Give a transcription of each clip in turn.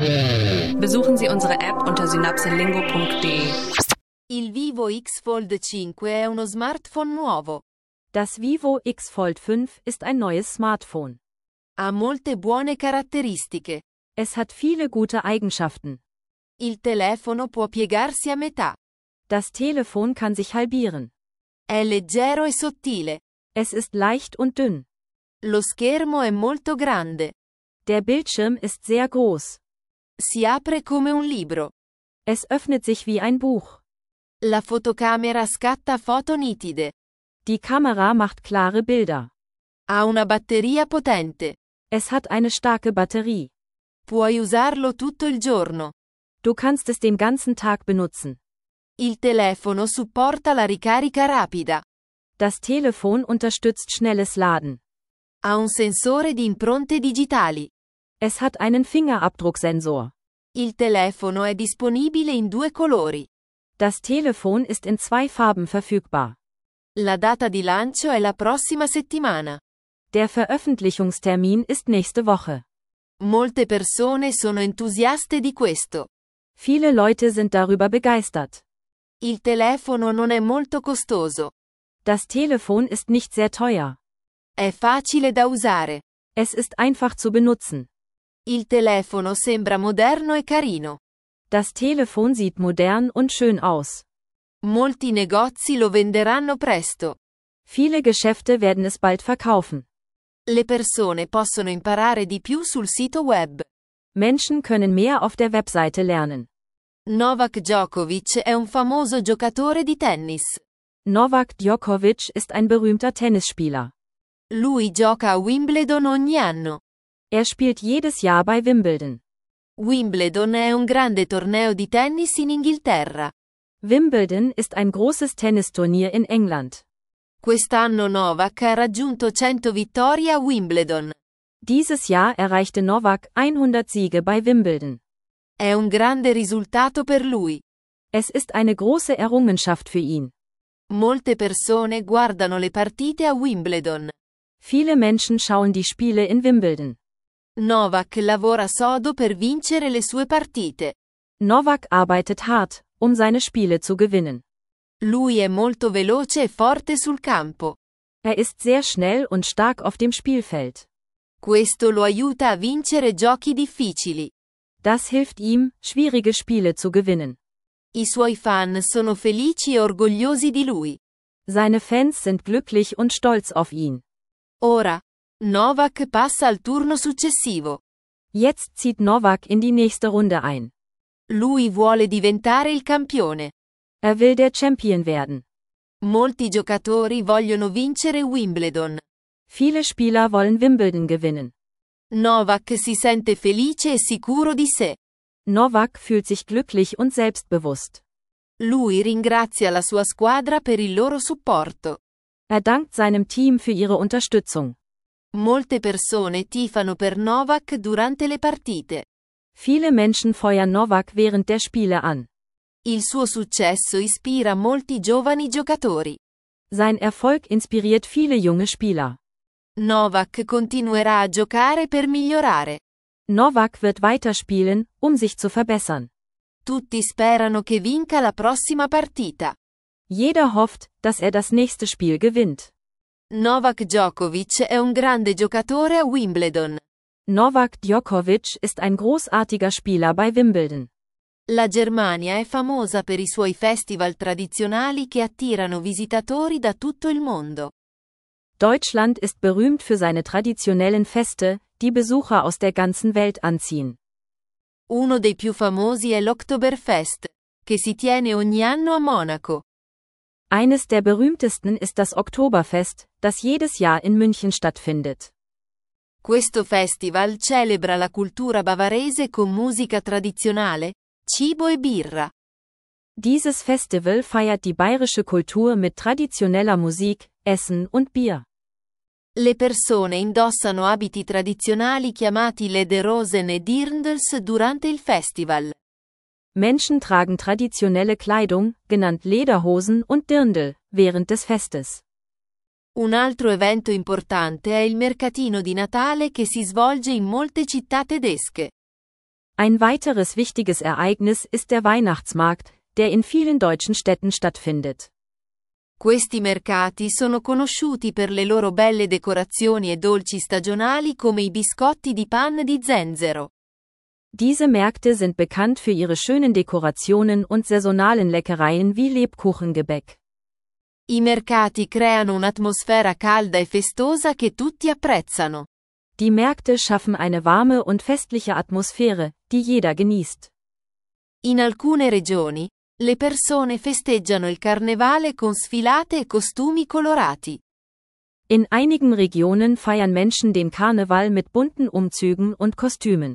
Besuchen Sie unsere App unter synapselingo.de. Il Vivo X Fold 5 è uno smartphone nuovo. Das Vivo X Fold 5 ist ein neues Smartphone. Ha molte buone caratteristiche. Es hat viele gute Eigenschaften. Il telefono può piegarsi a metà. Das Telefon kann sich halbieren. È leggero e sottile. Es ist leicht und dünn. Lo schermo è molto grande. Der Bildschirm ist sehr groß. Si apre come un libro. Es öffnet sich wie ein Buch. La fotocamera scatta foto nitide. Die Kamera macht klare Bilder. Ha una batteria potente. Es hat eine starke Batterie. Puoi usarlo tutto il giorno. Du kannst es den ganzen Tag benutzen. Il telefono supporta la ricarica rapida. Das Telefon unterstützt schnelles Laden. Ha un sensore di impronte digitali. Es hat einen Fingerabdrucksensor. Il telefono è disponibile in 2 colori. Das Telefon ist in 2 Farben verfügbar. La data di lancio è la prossima settimana. Der Veröffentlichungstermin ist nächste Woche. Molte persone sono entusiaste di questo. Viele Leute sind darüber begeistert. Il telefono non è molto costoso. Das Telefon ist nicht sehr teuer. È facile da usare. Es ist einfach zu benutzen. Il telefono sembra moderno e carino. Das Telefon sieht modern und schön aus. Molti negozi lo venderanno presto. Viele Geschäfte werden es bald verkaufen. Le persone possono imparare di più sul sito web. Menschen können mehr auf der Webseite lernen. Novak Djokovic è un famoso giocatore di tennis. Novak Djokovic ist ein berühmter Tennisspieler. Lui gioca a Wimbledon ogni anno. Er spielt jedes Jahr bei Wimbledon. Wimbledon è un grande torneo di tennis in Inghilterra. Wimbledon ist ein großes Tennisturnier in England. Quest'anno Novak ha raggiunto 100 vittorie a Wimbledon. Dieses Jahr erreichte Novak 100 Siege bei Wimbledon. È un grande risultato per lui. Es ist eine große Errungenschaft für ihn. Molte persone guardano le partite a Wimbledon. Viele Menschen schauen die Spiele in Wimbledon. Novak lavora sodo per vincere le sue partite. Novak arbeitet hart, um seine Spiele zu gewinnen. Lui è molto veloce e forte sul campo. Er ist sehr schnell und stark auf dem Spielfeld. Questo lo aiuta a vincere giochi difficili. Das hilft ihm, schwierige Spiele zu gewinnen. I suoi fan sono felici e orgogliosi di lui. Seine Fans sind glücklich und stolz auf ihn. Ora, Novak passa al turno successivo. Jetzt zieht Novak in die nächste Runde ein. Lui vuole diventare il campione. Er will der Champion werden. Molti giocatori vogliono vincere Wimbledon. Viele Spieler wollen Wimbledon gewinnen. Novak si sente felice e sicuro di sé. Novak fühlt sich glücklich und selbstbewusst. Lui ringrazia la sua squadra per il loro supporto. Er dankt seinem Team für ihre Unterstützung. Molte persone tifano per Novak durante le partite. Viele Menschen feuern Novak während der Spiele an. Il suo successo ispira molti giovani giocatori. Sein Erfolg inspiriert viele junge Spieler. Novak continuerà a giocare per migliorare. Novak wird weiterspielen, um sich zu verbessern. Tutti sperano che vinca la prossima partita. Jeder hofft, dass er das nächste Spiel gewinnt. Novak Djokovic è un grande giocatore a Wimbledon. Novak Djokovic ist ein großartiger Spieler bei Wimbledon. La Germania è famosa per i suoi festival tradizionali che attirano visitatori da tutto il mondo. Deutschland ist berühmt für seine traditionellen Feste, die Besucher aus der ganzen Welt anziehen. Uno dei più famosi è l'Oktoberfest, che si tiene ogni anno a Monaco. Eines der berühmtesten ist das Oktoberfest, das jedes Jahr in München stattfindet. Questo festival celebra la cultura bavarese con musica tradizionale, cibo e birra. Dieses Festival feiert die bayerische Kultur mit traditioneller Musik, Essen und Bier. Le persone indossano abiti tradizionali chiamati Lederhosen e Dirndls durante il festival. Menschen tragen traditionelle Kleidung, genannt Lederhosen und Dirndl, während des Festes. Un altro evento importante è il mercatino di Natale che si svolge in molte città tedesche. Ein weiteres wichtiges Ereignis ist der Weihnachtsmarkt, der in vielen deutschen Städten stattfindet. Questi mercati sono conosciuti per le loro belle decorazioni e dolci stagionali come i biscotti di panna di zenzero. Diese Märkte sind bekannt für ihre schönen Dekorationen und saisonalen Leckereien wie Lebkuchengebäck. I mercati creano un'atmosfera calda e festosa che tutti apprezzano. Die Märkte schaffen eine warme und festliche Atmosphäre, die jeder genießt. In alcune regioni, le persone festeggiano il carnevale con sfilate e costumi colorati. In einigen Regionen feiern Menschen den Karneval mit bunten Umzügen und Kostümen.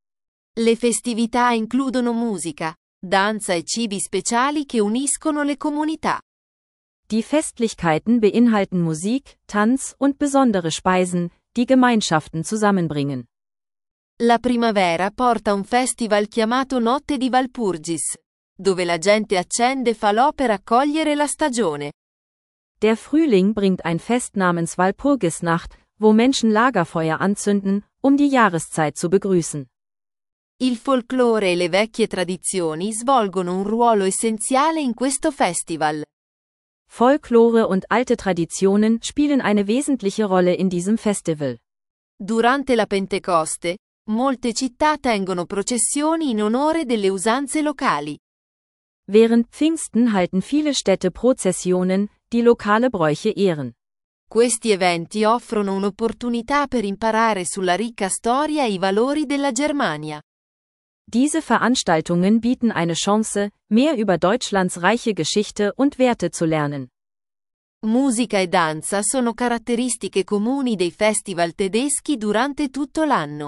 Le festività includono musica, danza e cibi speciali che uniscono le comunità. Die Festlichkeiten beinhalten Musik, Tanz und besondere Speisen, die Gemeinschaften zusammenbringen. La primavera porta un festival chiamato Notte di Walpurgis, dove la gente accende falò per accogliere la stagione. Der Frühling bringt ein Fest namens Walpurgisnacht, wo Menschen Lagerfeuer anzünden, um die Jahreszeit zu begrüßen. Il folklore e le vecchie tradizioni svolgono un ruolo essenziale in questo festival. Folklore und alte Traditionen spielen eine wesentliche Rolle in diesem Festival. Durante la Pentecoste, molte città tengono processioni in onore delle usanze locali. Während Pfingsten halten viele Städte Prozessionen, die lokale Bräuche ehren. Questi eventi offrono un'opportunità per imparare sulla ricca storia e i valori della Germania. Diese Veranstaltungen bieten eine Chance, mehr über Deutschlands reiche Geschichte und Werte zu lernen. Musica e danza sono caratteristiche comuni dei festival tedeschi durante tutto l'anno.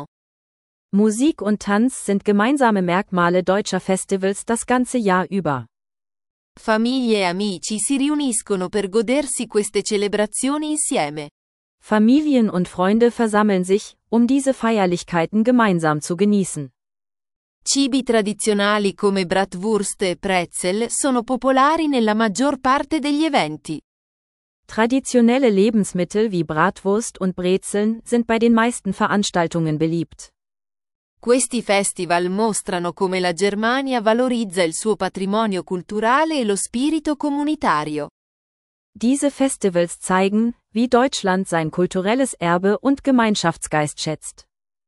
Musik und Tanz sind gemeinsame Merkmale deutscher Festivals das ganze Jahr über. Famiglie e amici si riuniscono per godersi queste celebrazioni insieme. Familien und Freunde versammeln sich, um diese Feierlichkeiten gemeinsam zu genießen. Cibi tradizionali come Bratwurst e Pretzel sono popolari nella maggior parte degli eventi. Traditionelle Lebensmittel wie Bratwurst und Brezeln sind bei den meisten Veranstaltungen beliebt. Questi festival mostrano come la Germania valorizza il suo patrimonio culturale e lo spirito comunitario. Diese Festivals zeigen, wie Deutschland sein kulturelles Erbe und Gemeinschaftsgeist schätzt.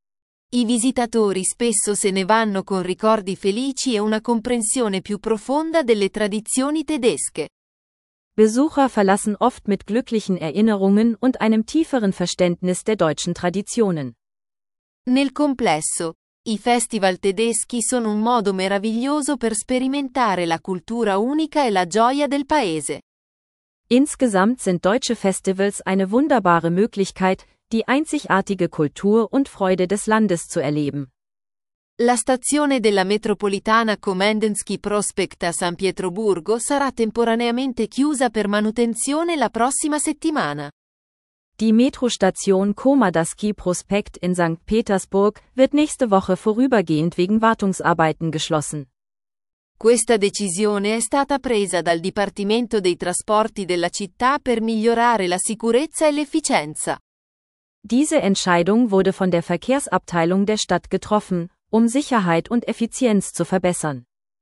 I visitatori spesso se ne vanno con ricordi felici e una comprensione più profonda delle tradizioni tedesche. Besucher verlassen oft mit glücklichen Erinnerungen und einem tieferen Verständnis der deutschen Traditionen. Nel complesso, i festival tedeschi sono un modo meraviglioso per sperimentare la cultura unica e la gioia del paese. Insgesamt sind deutsche Festivals eine wunderbare Möglichkeit, die einzigartige Kultur und Freude des Landes zu erleben. La stazione della metropolitana Komendensky Prospekt a San Pietroburgo sarà temporaneamente chiusa per manutenzione la prossima settimana. Die Metrostation Komendensky Prospekt in St. Petersburg wird nächste Woche vorübergehend wegen Wartungsarbeiten geschlossen. Questa decisione è stata presa dal Dipartimento dei Trasporti della città per migliorare la sicurezza e l'efficienza. Diese Entscheidung wurde von der Verkehrsabteilung der Stadt getroffen, um Sicherheit und Effizienz zu verbessern.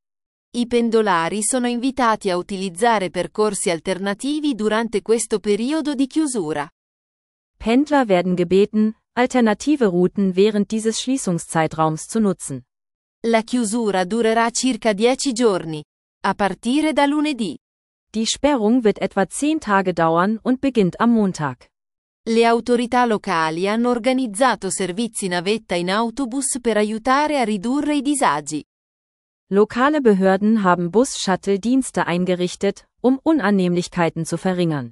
I pendolari sono invitati a utilizzare percorsi alternativi durante questo periodo di chiusura. Pendler werden gebeten, alternative Routen während dieses Schließungszeitraums zu nutzen. La chiusura durerà circa 10 giorni, a partire da lunedì. Die Sperrung wird etwa 10 Tage dauern und beginnt am Montag. Le autorità locali hanno organizzato servizi navetta in autobus per aiutare a ridurre i disagi. Lokale Behörden haben Bus-Shuttle-Dienste eingerichtet, um Unannehmlichkeiten zu verringern.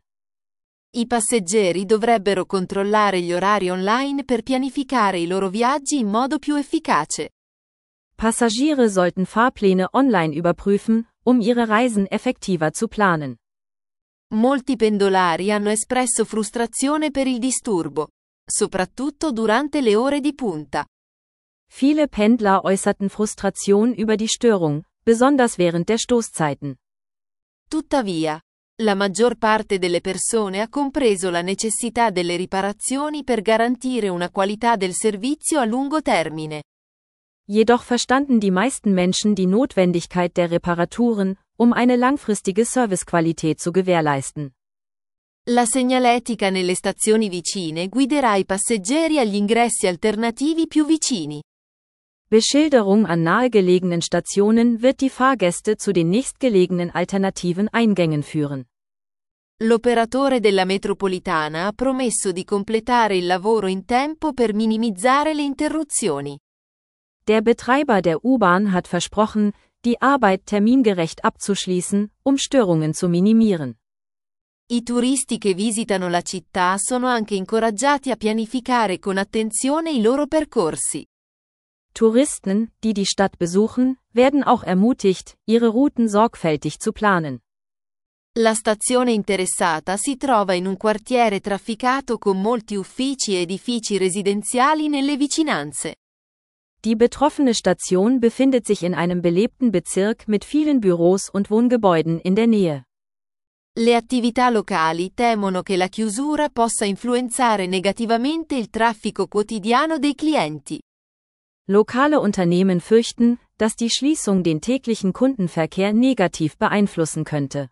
I passeggeri dovrebbero controllare gli orari online per pianificare i loro viaggi in modo più efficace. Passagiere sollten Fahrpläne online überprüfen, um ihre Reisen effektiver zu planen. Molti pendolari hanno espresso frustrazione per il disturbo, soprattutto durante le ore di punta. Viele Pendler äußerten Frustration über die Störung, besonders während der Stoßzeiten. Tuttavia, la maggior parte delle persone ha compreso la necessità delle riparazioni per garantire una qualità del servizio a lungo termine. Jedoch verstanden die meisten Menschen die Notwendigkeit der Reparaturen, um eine langfristige Servicequalität zu gewährleisten. La segnaletica nelle stazioni vicine guiderà i passeggeri agli ingressi alternativi più vicini. Beschilderung an nahegelegenen Stationen wird die Fahrgäste zu den nächstgelegenen alternativen Eingängen führen. L'operatore della metropolitana ha promesso di completare il lavoro in tempo per minimizzare le interruzioni. Der Betreiber der U-Bahn hat versprochen, die Arbeit termingerecht abzuschließen, um Störungen zu minimieren. I turisti che visitano la città sono anche incoraggiati a pianificare con attenzione i loro percorsi. Touristen, die die Stadt besuchen, werden auch ermutigt, ihre Routen sorgfältig zu planen. La stazione interessata si trova in un quartiere trafficato con molti uffici e edifici residenziali nelle vicinanze. Die betroffene Station befindet sich in einem belebten Bezirk mit vielen Büros und Wohngebäuden in der Nähe. Le attività locali temono che la chiusura possa influenzare negativamente il traffico quotidiano dei clienti. Lokale Unternehmen fürchten, dass die Schließung den täglichen Kundenverkehr negativ beeinflussen könnte.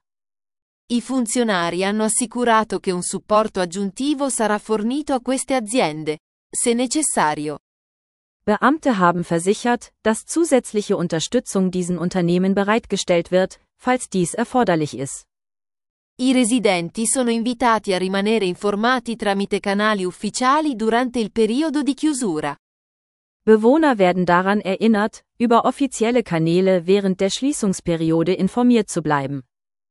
I funzionari hanno assicurato che un supporto aggiuntivo sarà fornito a queste aziende, se necessario. Beamte haben versichert, dass zusätzliche Unterstützung diesen Unternehmen bereitgestellt wird, falls dies erforderlich ist. I residenti sono invitati a rimanere informati tramite canali ufficiali durante il periodo di chiusura. Bewohner werden daran erinnert, über offizielle Kanäle während der Schließungsperiode informiert zu bleiben.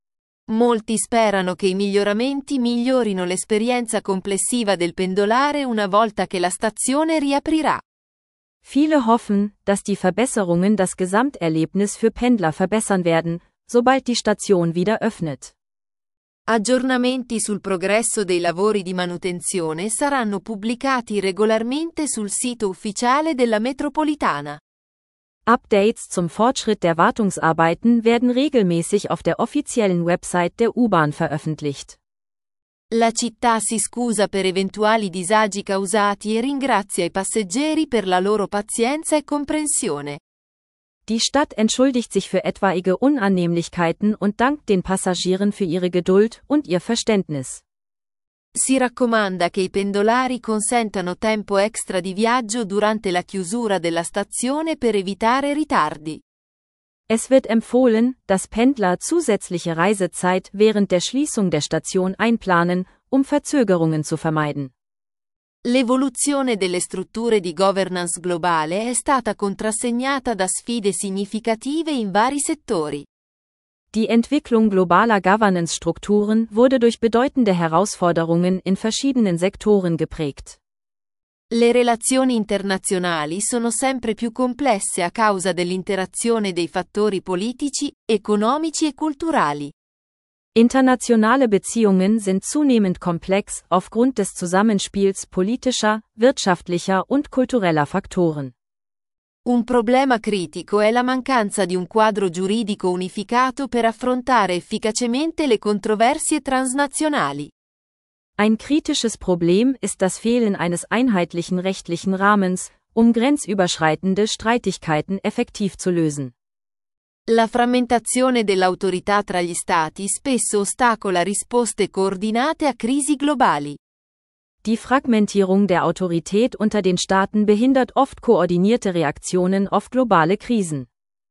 Molti sperano che i miglioramenti migliorino l'esperienza complessiva del pendolare una volta che la stazione riaprirà. Viele hoffen, dass die Verbesserungen das Gesamterlebnis für Pendler verbessern werden, sobald die Station wieder öffnet. Aggiornamenti sul progresso dei lavori di manutenzione saranno pubblicati regolarmente sul sito ufficiale della metropolitana. Updates zum Fortschritt der Wartungsarbeiten werden regelmäßig auf der offiziellen Website der U-Bahn veröffentlicht. La città si scusa per eventuali disagi causati e ringrazia i passeggeri per la loro pazienza e comprensione. Die Stadt entschuldigt sich für etwaige Unannehmlichkeiten und dankt den Passagieren für ihre Geduld und ihr Verständnis. Si raccomanda che i pendolari consentano tempo extra di viaggio durante la chiusura della stazione per evitare ritardi. Es wird empfohlen, dass Pendler zusätzliche Reisezeit während der Schließung der Station einplanen, um Verzögerungen zu vermeiden. L'evoluzione delle strutture di governance globale è stata contrassegnata da sfide significative in vari settori. Die Entwicklung globaler Governance-Strukturen wurde durch bedeutende Herausforderungen in verschiedenen Sektoren geprägt. Le relazioni internazionali sono sempre più complesse a causa dell'interazione dei fattori politici, economici e culturali. Internationale Beziehungen sind zunehmend komplex aufgrund des Zusammenspiels politischer, wirtschaftlicher und kultureller Faktoren. Un problema critico è la mancanza di un quadro giuridico unificato per affrontare efficacemente le controversie transnazionali. Ein kritisches Problem ist das Fehlen eines einheitlichen rechtlichen Rahmens, um grenzüberschreitende Streitigkeiten effektiv zu lösen. La frammentazione dell'autorità tra gli Stati spesso ostacola risposte coordinate a crisi globali. Die Fragmentierung der Autorität unter den Staaten behindert oft koordinierte Reaktionen auf globale Krisen.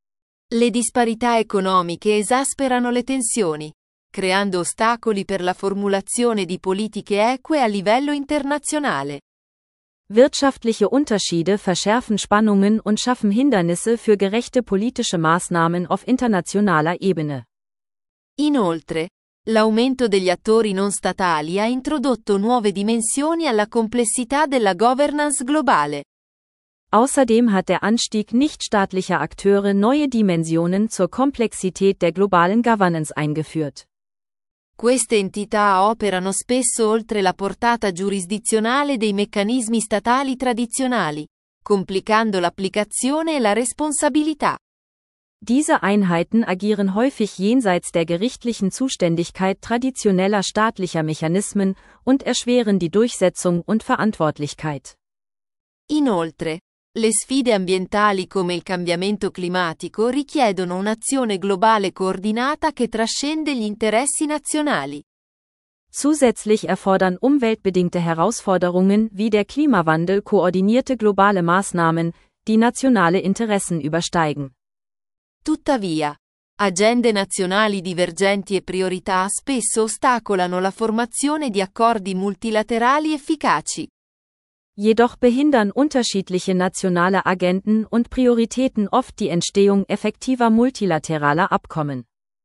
Le disparità economiche esasperano le tensioni, creando ostacoli per la formulazione di politiche eque a livello internazionale. Wirtschaftliche Unterschiede verschärfen Spannungen und schaffen Hindernisse für gerechte politische Maßnahmen auf internationaler Ebene. Inoltre, l'aumento degli attori non statali ha introdotto nuove dimensioni alla complessità della governance globale. Außerdem hat der Anstieg nichtstaatlicher Akteure neue Dimensionen zur Komplexität der globalen Governance eingeführt. Queste entità operano spesso oltre la portata giurisdizionale dei meccanismi statali tradizionali, complicando l'applicazione e la responsabilità. Diese Einheiten agieren häufig jenseits der gerichtlichen Zuständigkeit traditioneller staatlicher Mechanismen und erschweren die Durchsetzung und Verantwortlichkeit. Inoltre, Le sfide ambientali come il cambiamento climatico richiedono un'azione globale coordinata che trascende gli interessi nazionali. Zusätzlich erfordern umweltbedingte Herausforderungen wie der Klimawandel koordinierte globale Maßnahmen, die nationale Interessen übersteigen. Tuttavia, agende nazionali divergenti e priorità spesso ostacolano la formazione di accordi multilaterali efficaci. Jedoch behindern unterschiedliche nationale Agenden und Prioritäten oft die Entstehung effektiver multilateraler Abkommen.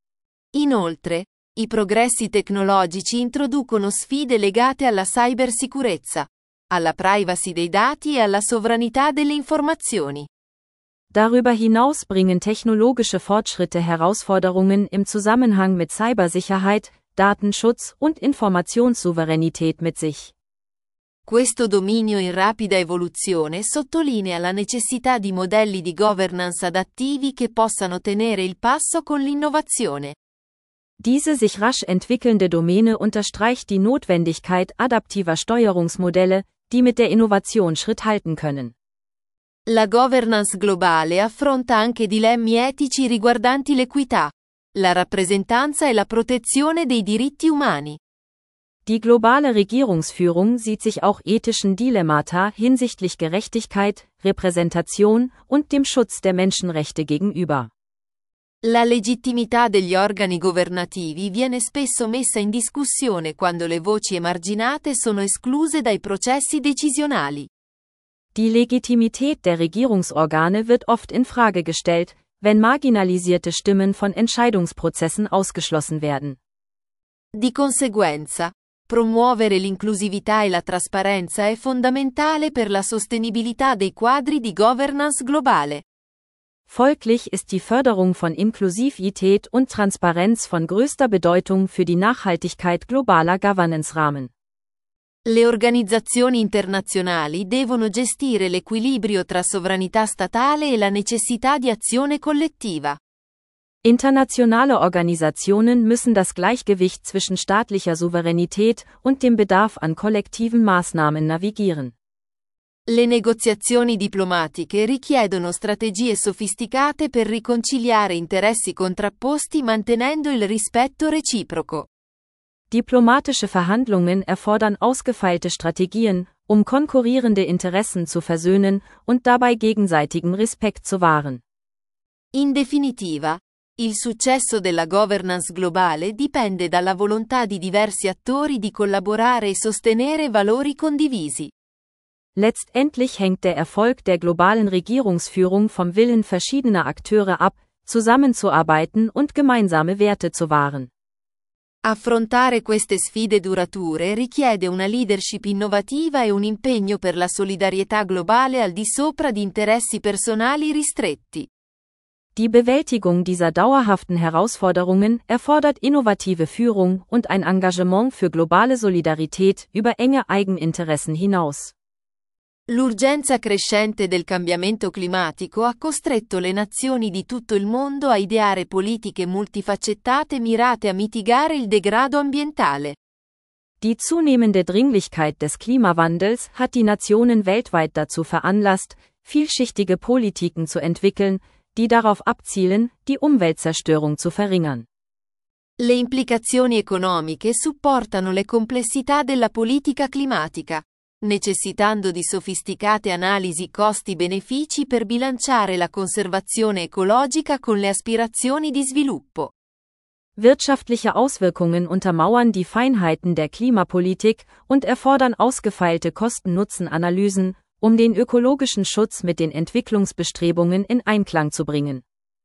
Inoltre, i progressi tecnologici introducono sfide legate alla cybersicurezza, alla privacy dei dati e alla sovranità delle informazioni. Darüber hinaus bringen technologische Fortschritte Herausforderungen im Zusammenhang mit Cybersicherheit, Datenschutz und Informationssouveränität mit sich. Questo dominio in rapida evoluzione sottolinea la necessità di modelli di governance adattivi che possano tenere il passo con l'innovazione. Diese sich rasch entwickelnde Domäne unterstreicht die Notwendigkeit adaptiver Steuerungsmodelle, die mit der Innovation Schritt halten können. La governance globale affronta anche dilemmi etici riguardanti l'equità, la rappresentanza e la protezione dei diritti umani. Die globale Regierungsführung sieht sich auch ethischen Dilemmata hinsichtlich Gerechtigkeit, Repräsentation und dem Schutz der Menschenrechte gegenüber. La legittimità degli organi governativi viene spesso messa in discussione quando le voci emarginate sono escluse dai processi decisionali. Die Legitimität der Regierungsorgane wird oft in Frage gestellt, wenn marginalisierte Stimmen von Entscheidungsprozessen ausgeschlossen werden. Di conseguenza, promuovere l'inclusività e la trasparenza è fondamentale per la sostenibilità dei quadri di governance globale. Folglich ist die Förderung von Inklusivität und Transparenz von größter Bedeutung für die Nachhaltigkeit globaler Governance-Rahmen. Le organizzazioni internazionali devono gestire l'equilibrio tra sovranità statale e la necessità di azione collettiva. Internationale Organisationen müssen das Gleichgewicht zwischen staatlicher Souveränität und dem Bedarf an kollektiven Maßnahmen navigieren. Le negoziazioni diplomatiche richiedono strategie sofisticate per riconciliare interessi contrapposti mantenendo il rispetto reciproco. Diplomatische Verhandlungen erfordern ausgefeilte Strategien, konkurrierende Interessen zu versöhnen und dabei gegenseitigen Respekt zu wahren. In definitiva, il successo della governance globale dipende dalla volontà di diversi attori di collaborare e sostenere valori condivisi. Letztendlich hängt der Erfolg der globalen Regierungsführung vom Willen verschiedener Akteure ab, zusammenzuarbeiten und gemeinsame Werte zu wahren. Affrontare queste sfide durature richiede una leadership innovativa e un impegno per la solidarietà globale al di sopra di interessi personali ristretti. Die Bewältigung dieser dauerhaften Herausforderungen erfordert innovative Führung und ein Engagement für globale Solidarität über enge Eigeninteressen hinaus. L'urgenza crescente del cambiamento climatico ha costretto le nazioni di tutto il mondo a ideare politiche multifaccettate mirate a mitigare il degrado ambientale. Die zunehmende Dringlichkeit des Klimawandels hat die Nationen weltweit dazu veranlasst, vielschichtige Politiken zu entwickeln, die darauf abzielen, die Umweltzerstörung zu verringern. Le implicazioni economiche supportano le complessità della politica climatica, necessitando di sofisticate analisi costi-benefici per bilanciare la conservazione ecologica con le aspirazioni di sviluppo. Wirtschaftliche Auswirkungen untermauern die Feinheiten der Klimapolitik und erfordern ausgefeilte Kosten-Nutzen-Analysen, den ökologischen Schutz mit den Entwicklungsbestrebungen in Einklang zu bringen.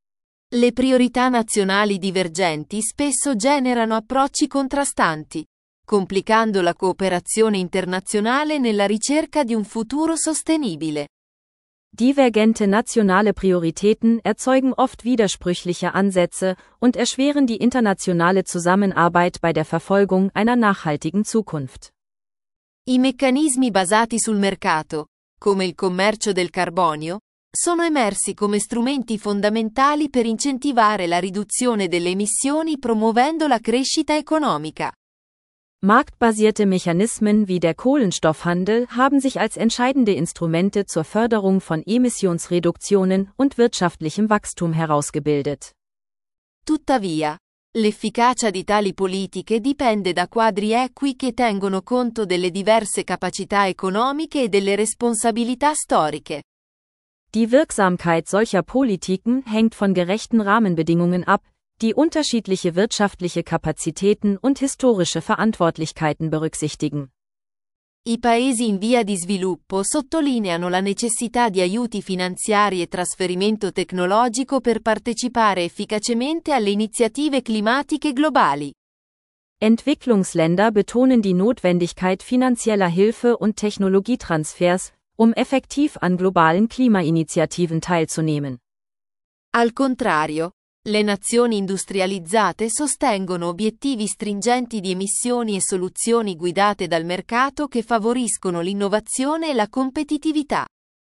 Le priorità nazionali divergenti spesso generano approcci contrastanti, complicando la cooperazione internazionale nella ricerca di un futuro sostenibile. Divergente nationale Prioritäten erzeugen oft widersprüchliche Ansätze und erschweren die internationale Zusammenarbeit bei der Verfolgung einer nachhaltigen Zukunft. I meccanismi basati sul mercato, come il commercio del carbonio, sono emersi come strumenti fondamentali per incentivare la riduzione delle emissioni promuovendo la crescita economica. Marktbasierte Mechanismen wie der Kohlenstoffhandel haben sich als entscheidende Instrumente zur Förderung von Emissionsreduktionen und wirtschaftlichem Wachstum herausgebildet. Tuttavia, l'efficacia di tali politiche dipende da quadri equi che tengono conto delle diverse capacità economiche e delle responsabilità storiche. Die Wirksamkeit solcher Politiken hängt von gerechten Rahmenbedingungen ab, die unterschiedliche wirtschaftliche Kapazitäten und historische Verantwortlichkeiten berücksichtigen. I paesi in via di sviluppo sottolineano la necessità di aiuti finanziari e trasferimento tecnologico per partecipare efficacemente alle iniziative climatiche globali. Entwicklungsländer betonen die Notwendigkeit finanzieller Hilfe und Technologietransfers, um effektiv an globalen Klimainitiativen teilzunehmen. Al contrario, le nazioni industrializzate sostengono obiettivi stringenti di emissioni e soluzioni guidate dal mercato che favoriscono l'innovazione e la competitività.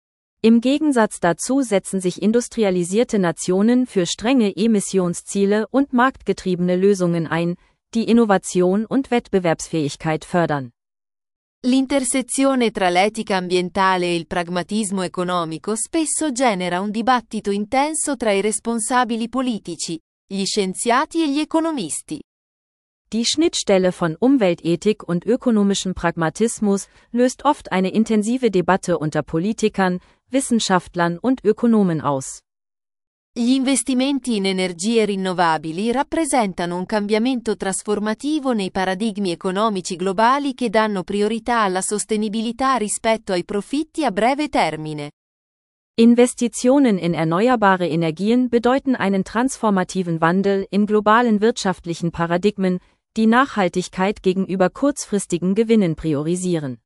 Im Gegensatz dazu setzen sich industrialisierte Nationen für strenge Emissionsziele und marktgetriebene Lösungen ein, die Innovation und Wettbewerbsfähigkeit fördern. L'intersezione tra l'etica ambientale e il pragmatismo economico spesso genera un dibattito intenso tra i responsabili politici, gli scienziati e gli economisti. Die Schnittstelle von Umweltethik und ökonomischem Pragmatismus löst oft eine intensive Debatte unter Politikern, Wissenschaftlern und Ökonomen aus. Gli investimenti in energie rinnovabili rappresentano un cambiamento trasformativo nei paradigmi economici globali che danno priorità alla sostenibilità rispetto ai profitti a breve termine. Investitionen in erneuerbare Energien bedeuten einen transformativen Wandel in globalen wirtschaftlichen Paradigmen, die Nachhaltigkeit gegenüber kurzfristigen Gewinnen priorisieren.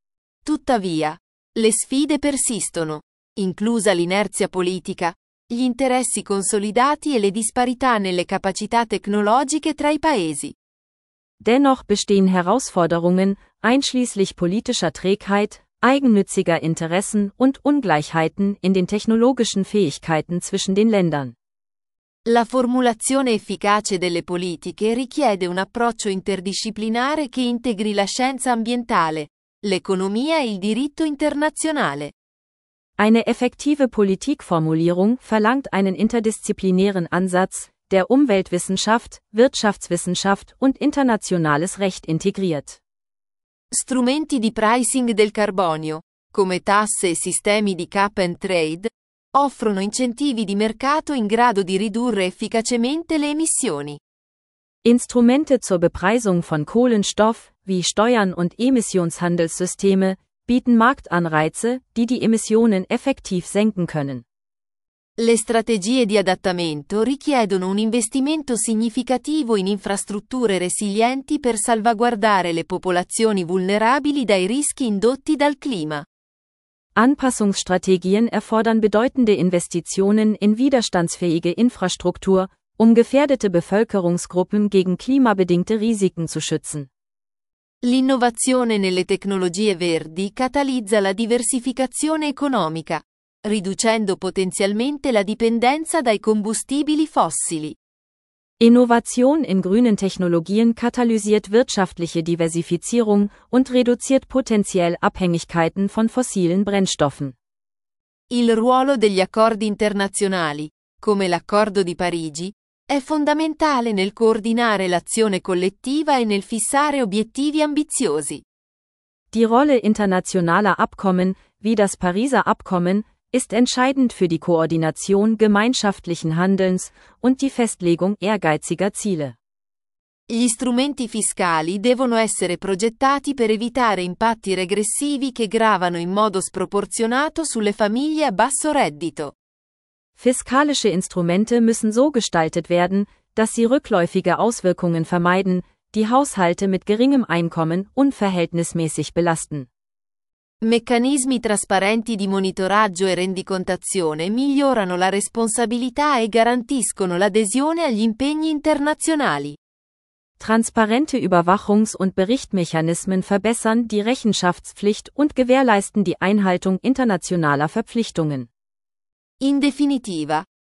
Tuttavia, le sfide persistono, inclusa l'inerzia politica, gli interessi consolidati e le disparità nelle capacità tecnologiche tra i paesi. Dennoch bestehen Herausforderungen, einschließlich politischer Trägheit, eigennütziger Interessen und Ungleichheiten in den technologischen Fähigkeiten zwischen den Ländern. La formulazione efficace delle politiche richiede un approccio interdisciplinare che integri la scienza ambientale, l'economia e il diritto internazionale. Eine effektive Politikformulierung verlangt einen interdisziplinären Ansatz, der Umweltwissenschaft, Wirtschaftswissenschaft und internationales Recht integriert. Strumenti di pricing del carbonio, come tasse e sistemi di cap and trade, offrono incentivi di mercato in grado di ridurre efficacemente le emissioni. Instrumente zur Bepreisung von Kohlenstoff, wie Steuern und Emissionshandelssysteme, bieten Marktanreize, die die Emissionen effektiv senken können. Le strategie di adattamento richiedono un investimento significativo in infrastrutture resilienti per salvaguardare le popolazioni vulnerabili dai rischi indotti dal clima. Anpassungsstrategien erfordern bedeutende Investitionen in widerstandsfähige Infrastruktur, um gefährdete Bevölkerungsgruppen gegen klimabedingte Risiken zu schützen. L'innovazione nelle tecnologie verdi catalizza la diversificazione economica, riducendo potenzialmente la dipendenza dai combustibili fossili. Innovation in grünen Technologien katalysiert wirtschaftliche Diversifizierung und reduziert potenziell Abhängigkeiten von fossilen Brennstoffen. Il ruolo degli accordi internazionali, come l'Accordo di Parigi, è fondamentale nel coordinare l'azione collettiva e nel fissare obiettivi ambiziosi. Die Rolle internationaler Abkommen, wie das Pariser Abkommen, ist entscheidend für die Koordination gemeinschaftlichen Handelns und die Festlegung ehrgeiziger Ziele. Gli strumenti fiscali devono essere progettati per evitare impatti regressivi che gravano in modo sproporzionato sulle famiglie a basso reddito. Fiskalische Instrumente müssen so gestaltet werden, dass sie rückläufige Auswirkungen vermeiden, die Haushalte mit geringem Einkommen unverhältnismäßig belasten. Meccanismi trasparenti di monitoraggio e rendicontazione migliorano la responsabilità e garantiscono l'adesione agli impegni internazionali. Transparente Überwachungs- und Berichtmechanismen verbessern die Rechenschaftspflicht und gewährleisten die Einhaltung internationaler Verpflichtungen. In definitiva,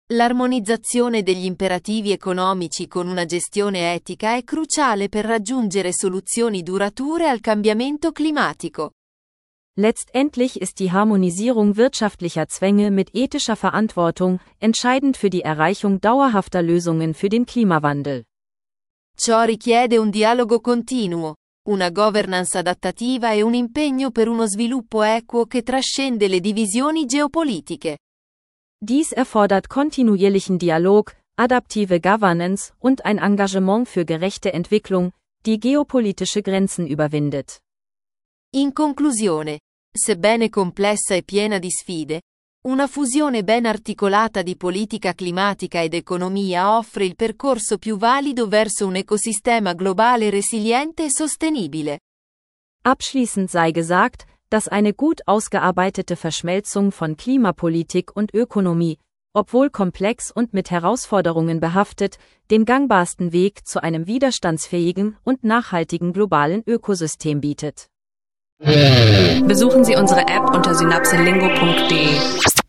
L'armonizzazione degli imperativi economici con una gestione etica è cruciale per raggiungere soluzioni durature al cambiamento climatico. Letztendlich ist die Harmonisierung wirtschaftlicher Zwänge mit ethischer Verantwortung entscheidend für die Erreichung dauerhafter Lösungen für den Klimawandel. Ciò richiede un dialogo continuo, una governance adattativa e un impegno per uno sviluppo equo che trascende le divisioni geopolitiche. Dies erfordert kontinuierlichen Dialog, adaptive Governance und ein Engagement für gerechte Entwicklung, die geopolitische Grenzen überwindet. In conclusione, sebbene complessa e piena di sfide, una fusione ben articolata di politica climatica ed economia offre il percorso più valido verso un ecosistema globale resiliente e sostenibile. Abschließend sei gesagt, dass eine gut ausgearbeitete Verschmelzung von Klimapolitik und Ökonomie, obwohl komplex und mit Herausforderungen behaftet, den gangbarsten Weg zu einem widerstandsfähigen und nachhaltigen globalen Ökosystem bietet. Besuchen Sie unsere App unter synapselingo.de.